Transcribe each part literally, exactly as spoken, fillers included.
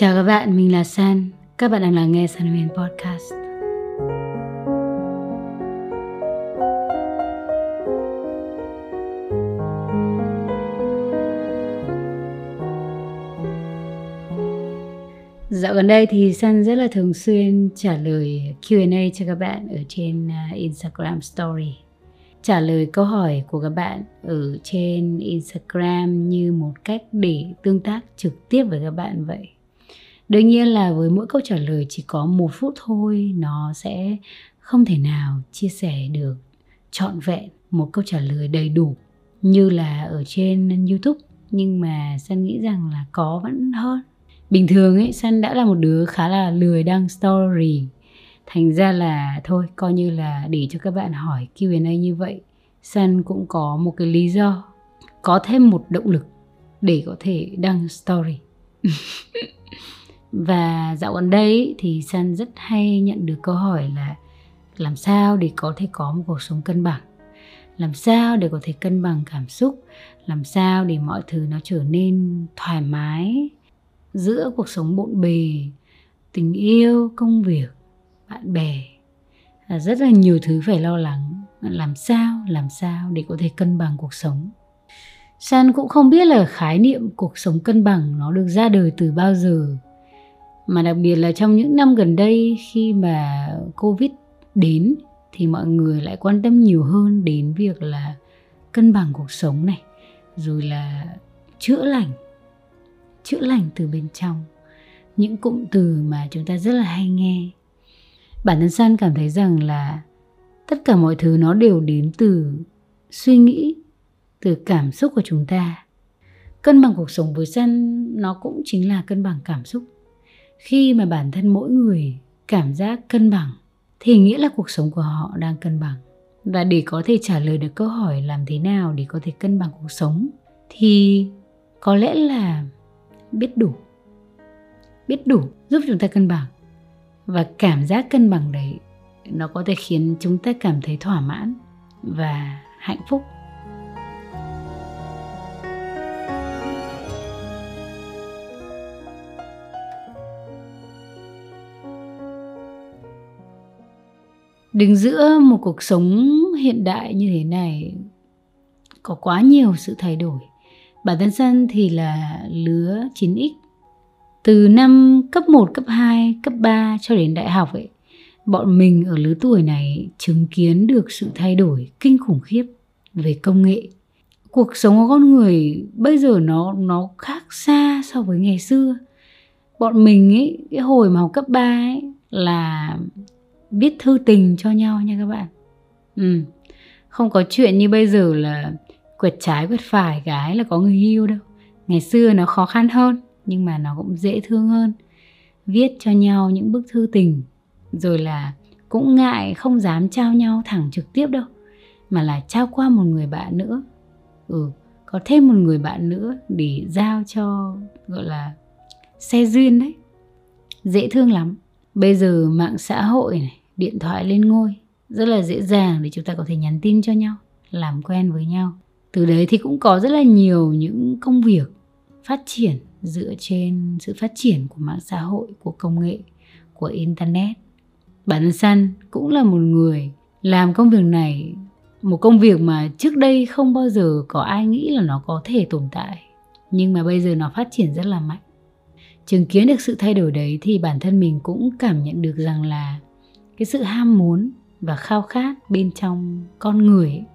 Chào các bạn, mình là San. Các bạn đang lắng nghe San Huyền Podcast. Dạo gần đây thì San rất là thường xuyên trả lời Q and A cho các bạn ở trên Instagram Story. Trả lời câu hỏi của các bạn ở trên Instagram như một cách để tương tác trực tiếp với các bạn vậy. Đương nhiên là với mỗi câu trả lời chỉ có một phút thôi, nó sẽ không thể nào chia sẻ được trọn vẹn một câu trả lời đầy đủ như là ở trên YouTube. Nhưng mà San nghĩ rằng là có vẫn hơn. Bình thường ấy, San đã là một đứa khá là lười đăng story. Thành ra là thôi, coi như là để cho các bạn hỏi Q and A như vậy, San cũng có một cái lý do, có thêm một động lực để có thể đăng story. Và dạo gần đây thì San rất hay nhận được câu hỏi là làm sao để có thể có một cuộc sống cân bằng, làm sao để có thể cân bằng cảm xúc, làm sao để mọi thứ nó trở nên thoải mái giữa cuộc sống bộn bề, tình yêu, công việc, bạn bè, rất là nhiều thứ phải lo lắng. Làm sao, làm sao để có thể cân bằng cuộc sống. San cũng không biết là khái niệm cuộc sống cân bằng nó được ra đời từ bao giờ, mà đặc biệt là trong những năm gần đây khi mà Covid đến thì mọi người lại quan tâm nhiều hơn đến việc là cân bằng cuộc sống này, rồi là chữa lành, chữa lành từ bên trong. Những cụm từ mà chúng ta rất là hay nghe. Bản thân San cảm thấy rằng là tất cả mọi thứ nó đều đến từ suy nghĩ, từ cảm xúc của chúng ta. Cân bằng cuộc sống với San nó cũng chính là cân bằng cảm xúc. Khi mà bản thân mỗi người cảm giác cân bằng thì nghĩa là cuộc sống của họ đang cân bằng. Và để có thể trả lời được câu hỏi làm thế nào để có thể cân bằng cuộc sống thì có lẽ là biết đủ. Biết đủ giúp chúng ta cân bằng. Và cảm giác cân bằng đấy nó có thể khiến chúng ta cảm thấy thỏa mãn và hạnh phúc. Đứng giữa một cuộc sống hiện đại như thế này có quá nhiều sự thay đổi. Bản thân San thì là lứa chín x. Từ năm cấp một, cấp hai, cấp ba cho đến đại học ấy, bọn mình ở lứa tuổi này chứng kiến được sự thay đổi kinh khủng khiếp về công nghệ. Cuộc sống của con người bây giờ nó, nó khác xa so với ngày xưa. Bọn mình ấy, cái hồi mà học cấp ba ấy là viết thư tình cho nhau nha các bạn. Ừ, không có chuyện như bây giờ là quẹt trái quẹt phải cái là có người yêu đâu. Ngày xưa nó khó khăn hơn nhưng mà nó cũng dễ thương hơn. Viết cho nhau những bức thư tình, rồi là cũng ngại không dám trao nhau thẳng trực tiếp đâu, mà là trao qua một người bạn nữa. Ừ, có thêm một người bạn nữa để giao cho, gọi là xe duyên đấy. Dễ thương lắm. Bây giờ mạng xã hội này, điện thoại lên ngôi, rất là dễ dàng để chúng ta có thể nhắn tin cho nhau, làm quen với nhau. Từ đấy thì cũng có rất là nhiều những công việc phát triển dựa trên sự phát triển của mạng xã hội, của công nghệ, của Internet. Bản thân San cũng là một người làm công việc này, một công việc mà trước đây không bao giờ có ai nghĩ là nó có thể tồn tại. Nhưng mà bây giờ nó phát triển rất là mạnh. Chứng kiến được sự thay đổi đấy thì bản thân mình cũng cảm nhận được rằng là cái sự ham muốn và khao khát bên trong con người ấy,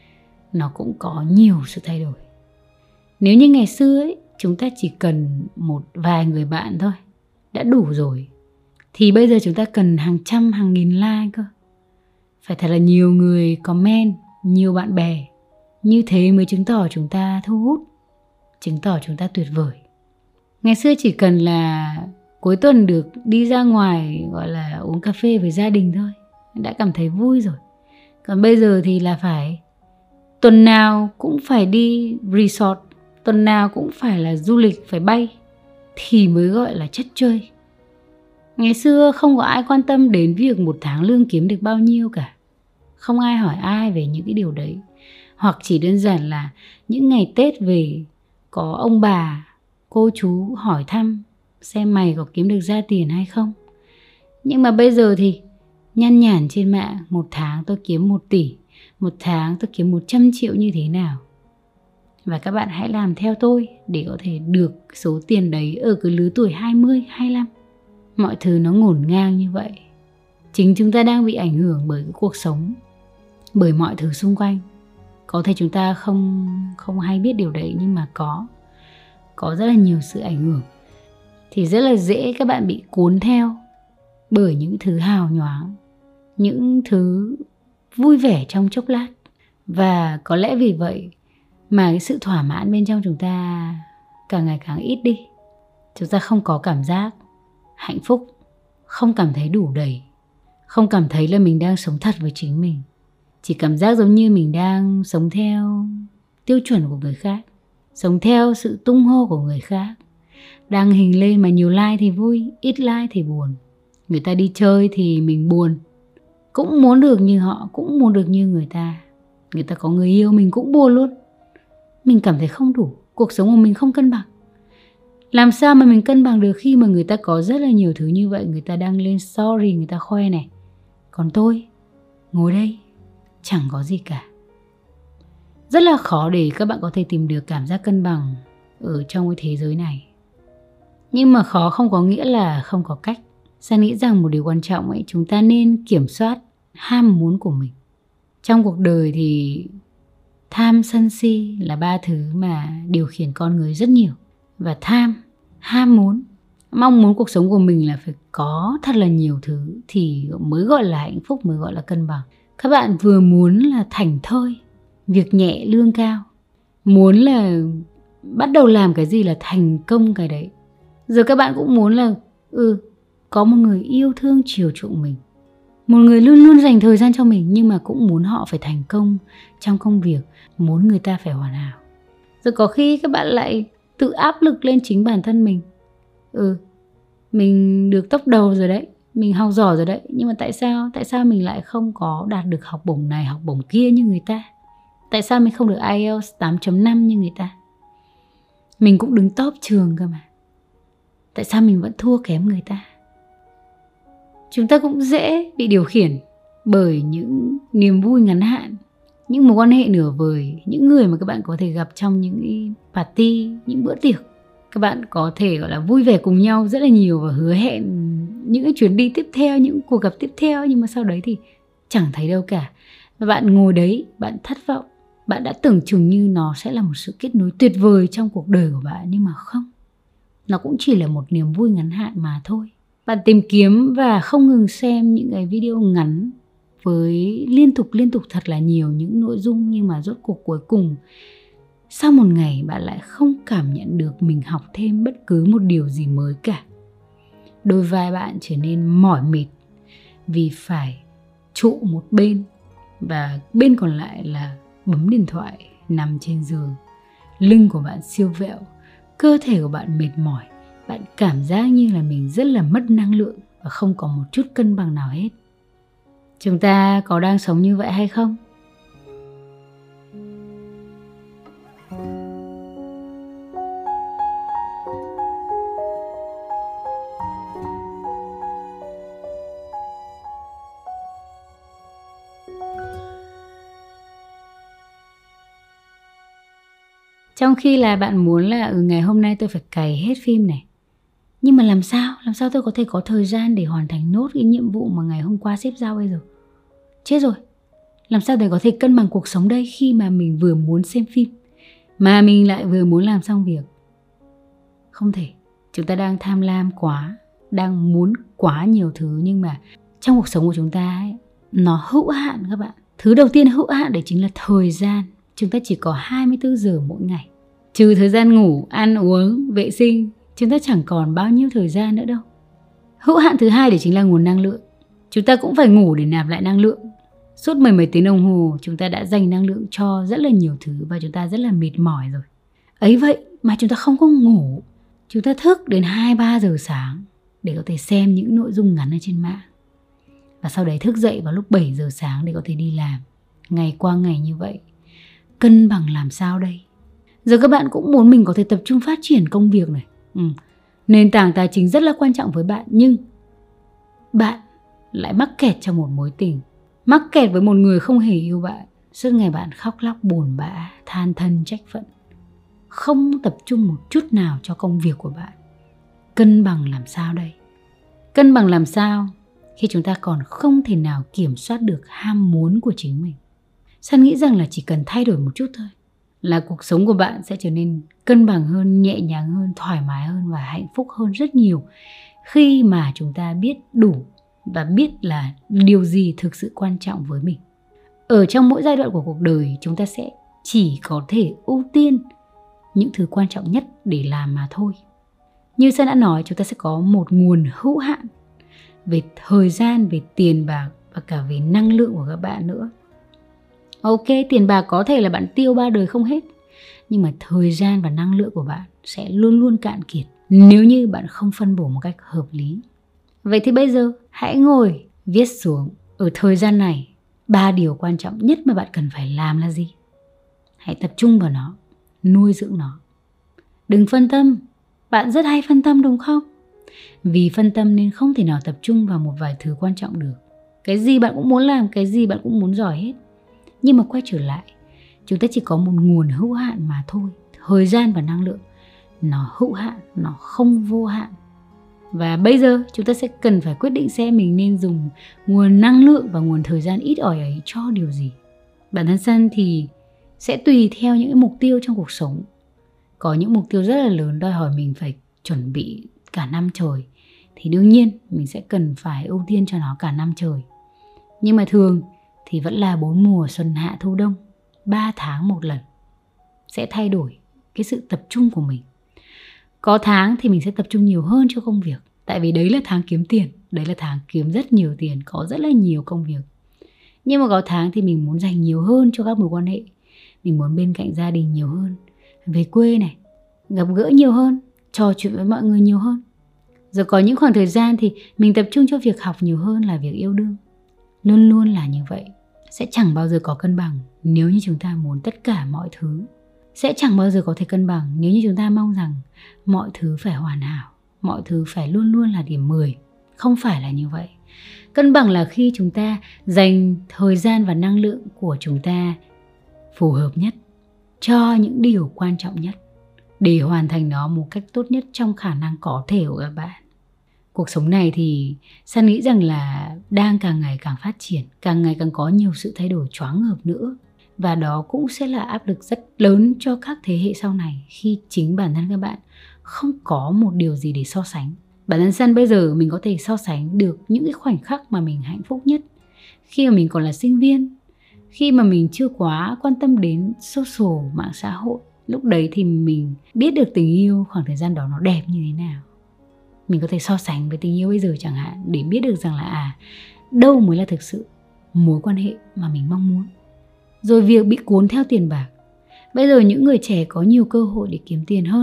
nó cũng có nhiều sự thay đổi. Nếu như ngày xưa ấy, chúng ta chỉ cần một vài người bạn thôi đã đủ rồi, thì bây giờ chúng ta cần hàng trăm, hàng nghìn like cơ. Phải thật là nhiều người comment, nhiều bạn bè. Như thế mới chứng tỏ chúng ta thu hút, chứng tỏ chúng ta tuyệt vời. Ngày xưa chỉ cần là cuối tuần được đi ra ngoài, gọi là uống cà phê với gia đình thôi, đã cảm thấy vui rồi. Còn bây giờ thì là phải tuần nào cũng phải đi resort, tuần nào cũng phải là du lịch, phải bay thì mới gọi là chất chơi. Ngày xưa không có ai quan tâm đến việc một tháng lương kiếm được bao nhiêu cả. Không ai hỏi ai về những cái điều đấy. Hoặc chỉ đơn giản là những ngày Tết về có ông bà, cô chú hỏi thăm xem mày có kiếm được ra tiền hay không. Nhưng mà bây giờ thì nhăn nhản trên mạng, một tháng tôi kiếm một tỷ, một tháng tôi kiếm một trăm triệu như thế nào. Và các bạn hãy làm theo tôi để có thể được số tiền đấy ở cái lứa tuổi hai mươi, hai mươi lăm. Mọi thứ nó ngổn ngang như vậy. Chính chúng ta đang bị ảnh hưởng bởi cái cuộc sống, bởi mọi thứ xung quanh. Có thể chúng ta không, không hay biết điều đấy, nhưng mà có. Có rất là nhiều sự ảnh hưởng. Thì rất là dễ các bạn bị cuốn theo bởi những thứ hào nhoáng, những thứ vui vẻ trong chốc lát. Và có lẽ vì vậy mà cái sự thỏa mãn bên trong chúng ta càng ngày càng ít đi. Chúng ta không có cảm giác hạnh phúc, không cảm thấy đủ đầy, không cảm thấy là mình đang sống thật với chính mình. Chỉ cảm giác giống như mình đang sống theo tiêu chuẩn của người khác, sống theo sự tung hô của người khác. Đăng hình lên mà nhiều like thì vui, ít like thì buồn. Người ta đi chơi thì mình buồn, cũng muốn được như họ, cũng muốn được như người ta. Người ta có người yêu mình cũng buồn luôn. Mình cảm thấy không đủ, cuộc sống của mình không cân bằng. Làm sao mà mình cân bằng được khi mà người ta có rất là nhiều thứ như vậy. Người ta đăng lên story, người ta khoe này. Còn tôi ngồi đây chẳng có gì cả. Rất là khó để các bạn có thể tìm được cảm giác cân bằng ở trong cái thế giới này. Nhưng mà khó không có nghĩa là không có cách. San nghĩ rằng một điều quan trọng ấy, chúng ta nên kiểm soát ham muốn của mình. Trong cuộc đời thì tham, sân, si là ba thứ mà điều khiển con người rất nhiều. Và tham, ham muốn, mong muốn cuộc sống của mình là phải có thật là nhiều thứ thì mới gọi là hạnh phúc, mới gọi là cân bằng. Các bạn vừa muốn là thảnh thơi, việc nhẹ lương cao, muốn là bắt đầu làm cái gì là thành công cái đấy. Giờ các bạn cũng muốn là ừ, có một người yêu thương chiều chuộng mình, một người luôn luôn dành thời gian cho mình, nhưng mà cũng muốn họ phải thành công trong công việc, muốn người ta phải hoàn hảo. Rồi có khi các bạn lại tự áp lực lên chính bản thân mình. Ừ, mình được top đầu rồi đấy, mình học giỏi rồi đấy, nhưng mà tại sao? Tại sao mình lại không có đạt được học bổng này, học bổng kia như người ta? Tại sao mình không được ai eo tám chấm năm như người ta? Mình cũng đứng top trường cơ mà. Tại sao mình vẫn thua kém người ta? Chúng ta cũng dễ bị điều khiển bởi những niềm vui ngắn hạn, những mối quan hệ nửa vời, những người mà các bạn có thể gặp trong những party, những bữa tiệc. Các bạn có thể gọi là vui vẻ cùng nhau rất là nhiều và hứa hẹn những cái chuyến đi tiếp theo, những cuộc gặp tiếp theo, nhưng mà sau đấy thì chẳng thấy đâu cả. Và bạn ngồi đấy, bạn thất vọng. Bạn đã tưởng chừng như nó sẽ là một sự kết nối tuyệt vời trong cuộc đời của bạn, nhưng mà không. Nó cũng chỉ là một niềm vui ngắn hạn mà thôi. Bạn tìm kiếm và không ngừng xem những cái video ngắn với liên tục liên tục thật là nhiều những nội dung, nhưng mà rốt cuộc cuối cùng sau một ngày bạn lại không cảm nhận được mình học thêm bất cứ một điều gì mới cả. Đôi vai bạn trở nên mỏi mệt vì phải trụ một bên và bên còn lại là bấm điện thoại, nằm trên giường. Lưng của bạn siêu vẹo, cơ thể của bạn mệt mỏi. Bạn cảm giác như là mình rất là mất năng lượng và không có một chút cân bằng nào hết. Chúng ta có đang sống như vậy hay không? Trong khi là bạn muốn là ừ, ngày hôm nay tôi phải cày hết phim này. Nhưng mà làm sao? Làm sao tôi có thể có thời gian để hoàn thành nốt cái nhiệm vụ mà ngày hôm qua sếp giao bây giờ? Chết rồi. Làm sao để có thể cân bằng cuộc sống đây khi mà mình vừa muốn xem phim mà mình lại vừa muốn làm xong việc? Không thể. Chúng ta đang tham lam quá, đang muốn quá nhiều thứ, nhưng mà trong cuộc sống của chúng ta ấy, nó hữu hạn các bạn. Thứ đầu tiên hữu hạn đấy chính là thời gian. Chúng ta chỉ có hai mươi tư giờ mỗi ngày. Trừ thời gian ngủ, ăn uống, vệ sinh, chúng ta chẳng còn bao nhiêu thời gian nữa đâu. Hữu hạn thứ hai đấy chính là nguồn năng lượng. Chúng ta cũng phải ngủ để nạp lại năng lượng. Suốt mười mấy tiếng đồng hồ chúng ta đã dành năng lượng cho rất là nhiều thứ và chúng ta rất là mệt mỏi rồi. Ấy vậy mà chúng ta không có ngủ. Chúng ta thức đến hai ba giờ sáng để có thể xem những nội dung ngắn ở trên mạng. Và sau đấy thức dậy vào lúc bảy giờ sáng để có thể đi làm. Ngày qua ngày như vậy. Cân bằng làm sao đây? Giờ các bạn cũng muốn mình có thể tập trung phát triển công việc này. Ừ. Nền tảng tài chính rất là quan trọng với bạn, nhưng bạn lại mắc kẹt trong một mối tình, mắc kẹt với một người không hề yêu bạn. Suốt ngày bạn khóc lóc buồn bã, than thân trách phận, không tập trung một chút nào cho công việc của bạn. Cân bằng làm sao đây? Cân bằng làm sao khi chúng ta còn không thể nào kiểm soát được ham muốn của chính mình? San nghĩ rằng là chỉ cần thay đổi một chút thôi là cuộc sống của bạn sẽ trở nên cân bằng hơn, nhẹ nhàng hơn, thoải mái hơn và hạnh phúc hơn rất nhiều, khi mà chúng ta biết đủ và biết là điều gì thực sự quan trọng với mình. Ở trong mỗi giai đoạn của cuộc đời, chúng ta sẽ chỉ có thể ưu tiên những thứ quan trọng nhất để làm mà thôi. Như San đã nói, chúng ta sẽ có một nguồn hữu hạn về thời gian, về tiền bạc và cả về năng lượng của các bạn nữa. Ok, tiền bạc có thể là bạn tiêu ba đời không hết, nhưng mà thời gian và năng lượng của bạn sẽ luôn luôn cạn kiệt nếu như bạn không phân bổ một cách hợp lý. Vậy thì bây giờ hãy ngồi viết xuống ở thời gian này ba điều quan trọng nhất mà bạn cần phải làm là gì. Hãy tập trung vào nó, nuôi dưỡng nó. Đừng phân tâm. Bạn rất hay phân tâm đúng không? Vì phân tâm nên không thể nào tập trung vào một vài thứ quan trọng được. Cái gì bạn cũng muốn làm, cái gì bạn cũng muốn giỏi hết. Nhưng mà quay trở lại, chúng ta chỉ có một nguồn hữu hạn mà thôi. Thời gian và năng lượng nó hữu hạn, nó không vô hạn. Và bây giờ chúng ta sẽ cần phải quyết định xem mình nên dùng nguồn năng lượng và nguồn thời gian ít ỏi ấy cho điều gì. Bản thân San thì sẽ tùy theo những mục tiêu trong cuộc sống. Có những mục tiêu rất là lớn đòi hỏi mình phải chuẩn bị cả năm trời, thì đương nhiên mình sẽ cần phải ưu tiên cho nó cả năm trời. Nhưng mà thường thì vẫn là bốn mùa xuân hạ thu đông, ba tháng một lần sẽ thay đổi cái sự tập trung của mình. Có tháng thì mình sẽ tập trung nhiều hơn cho công việc, tại vì đấy là tháng kiếm tiền, đấy là tháng kiếm rất nhiều tiền, có rất là nhiều công việc. Nhưng mà có tháng thì mình muốn dành nhiều hơn cho các mối quan hệ, mình muốn bên cạnh gia đình nhiều hơn, về quê này, gặp gỡ nhiều hơn, trò chuyện với mọi người nhiều hơn. Rồi có những khoảng thời gian thì mình tập trung cho việc học nhiều hơn là việc yêu đương. Luôn luôn là như vậy. Sẽ chẳng bao giờ có cân bằng nếu như chúng ta muốn tất cả mọi thứ. Sẽ chẳng bao giờ có thể cân bằng nếu như chúng ta mong rằng mọi thứ phải hoàn hảo, mọi thứ phải luôn luôn là điểm mười. Không phải là như vậy. Cân bằng là khi chúng ta dành thời gian và năng lượng của chúng ta phù hợp nhất cho những điều quan trọng nhất, để hoàn thành nó một cách tốt nhất trong khả năng có thể của các bạn. Cuộc sống này thì San nghĩ rằng là đang càng ngày càng phát triển, càng ngày càng có nhiều sự thay đổi choáng ngợp nữa. Và đó cũng sẽ là áp lực rất lớn cho các thế hệ sau này, khi chính bản thân các bạn không có một điều gì để so sánh. Bản thân San bây giờ mình có thể so sánh được những cái khoảnh khắc mà mình hạnh phúc nhất khi mà mình còn là sinh viên, khi mà mình chưa quá quan tâm đến social, mạng xã hội. Lúc đấy thì mình biết được tình yêu khoảng thời gian đó nó đẹp như thế nào. Mình có thể so sánh với tình yêu bây giờ chẳng hạn, để biết được rằng là à, đâu mới là thực sự mối quan hệ mà mình mong muốn. Rồi việc bị cuốn theo tiền bạc. Bây giờ những người trẻ có nhiều cơ hội để kiếm tiền hơn.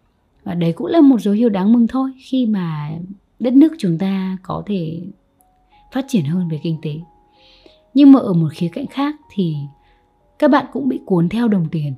Và đấy cũng là một dấu hiệu đáng mừng thôi, khi mà đất nước chúng ta có thể phát triển hơn về kinh tế. Nhưng mà ở một khía cạnh khác thì các bạn cũng bị cuốn theo đồng tiền,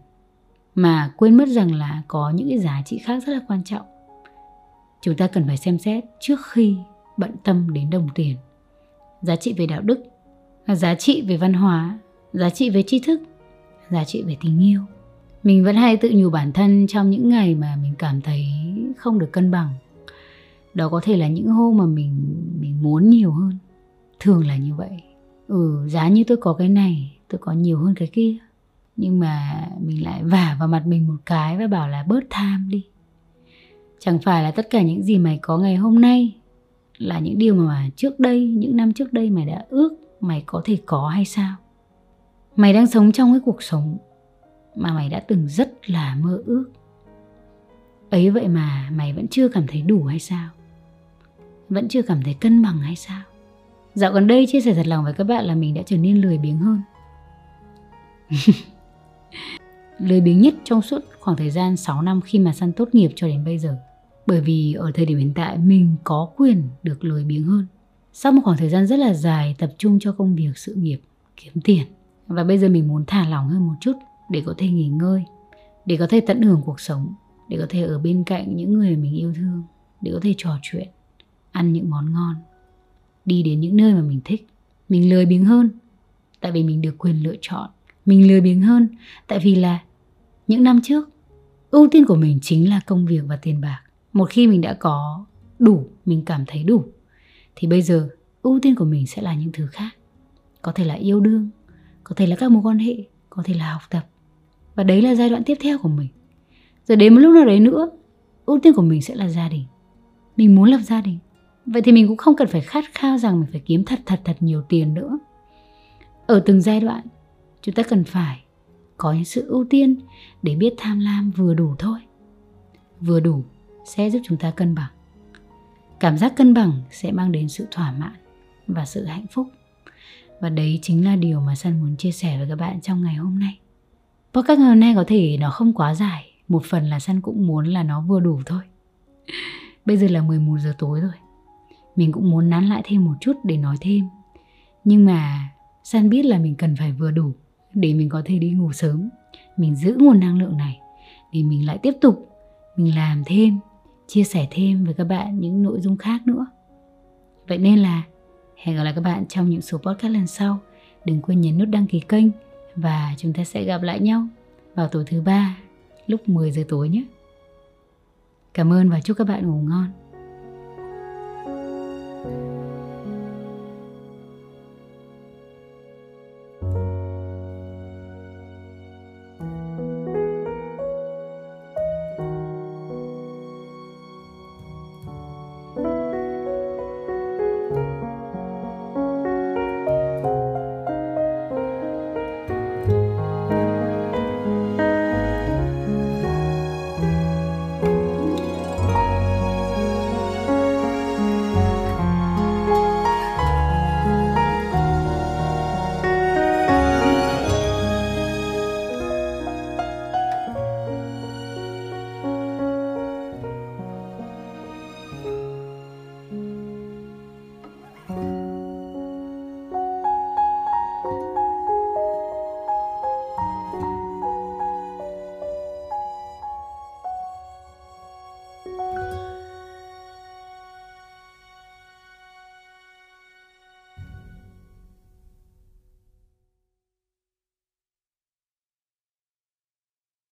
mà quên mất rằng là có những cái giá trị khác rất là quan trọng. Chúng ta cần phải xem xét trước khi bận tâm đến đồng tiền. Giá trị về đạo đức, giá trị về văn hóa, giá trị về tri thức, giá trị về tình yêu. Mình vẫn hay tự nhủ bản thân trong những ngày mà mình cảm thấy không được cân bằng. Đó có thể là những hôm mà mình, mình muốn nhiều hơn. Thường là như vậy. Ừ, giá như tôi có cái này, tôi có nhiều hơn cái kia. Nhưng mà mình lại vả vào mặt mình một cái và bảo là bớt tham đi. Chẳng phải là tất cả những gì mày có ngày hôm nay là những điều mà trước đây, những năm trước đây mày đã ước mày có thể có hay sao? Mày đang sống trong cái cuộc sống mà mày đã từng rất là mơ ước. Ấy vậy mà mày vẫn chưa cảm thấy đủ hay sao? Vẫn chưa cảm thấy cân bằng hay sao? Dạo gần đây chia sẻ thật lòng với các bạn là mình đã trở nên lười biếng hơn. Lười biếng nhất trong suốt khoảng thời gian sáu năm khi mà San tốt nghiệp cho đến bây giờ. Bởi vì ở thời điểm hiện tại mình có quyền được lười biếng hơn. Sau một khoảng thời gian rất là dài tập trung cho công việc, sự nghiệp, kiếm tiền. Và bây giờ mình muốn thả lỏng hơn một chút để có thể nghỉ ngơi, để có thể tận hưởng cuộc sống, để có thể ở bên cạnh những người mình yêu thương. để có thể trò chuyện, ăn những món ngon, đi đến những nơi mà mình thích. Mình lười biếng hơn tại vì mình được quyền lựa chọn. Mình lười biếng hơn tại vì là những năm trước, ưu tiên của mình chính là công việc và tiền bạc. Một khi mình đã có đủ, mình cảm thấy đủ, thì bây giờ ưu tiên của mình sẽ là những thứ khác. Có thể là yêu đương, có thể là các mối quan hệ, có thể là học tập. Và đấy là giai đoạn tiếp theo của mình. Rồi đến một lúc nào đấy nữa, ưu tiên của mình sẽ là gia đình. Mình muốn lập gia đình. Vậy thì mình cũng không cần phải khát khao rằng mình phải kiếm thật thật thật nhiều tiền nữa. Ở từng giai đoạn, chúng ta cần phải có những sự ưu tiên để biết tham lam vừa đủ thôi. Vừa đủ sẽ giúp chúng ta cân bằng. Cảm giác cân bằng sẽ mang đến sự thỏa mãn và sự hạnh phúc. Và đấy chính là điều mà Sun muốn chia sẻ với các bạn trong ngày hôm nay. Podcast ngày hôm nay có thể nó không quá dài. Một phần là Sun cũng muốn là nó vừa đủ thôi. Bây giờ là mười một giờ tối rồi. Mình cũng muốn nán lại thêm một chút để nói thêm. Nhưng mà Sun biết là mình cần phải vừa đủ để mình có thể đi ngủ sớm. Mình giữ nguồn năng lượng này để mình lại tiếp tục, mình làm thêm, chia sẻ thêm với các bạn những nội dung khác nữa. Vậy nên là hẹn gặp lại các bạn trong những số podcast lần sau. Đừng quên nhấn nút đăng ký kênh. Và chúng ta sẽ gặp lại nhau vào tối thứ ba lúc mười giờ tối nhé. Cảm ơn và chúc các bạn ngủ ngon.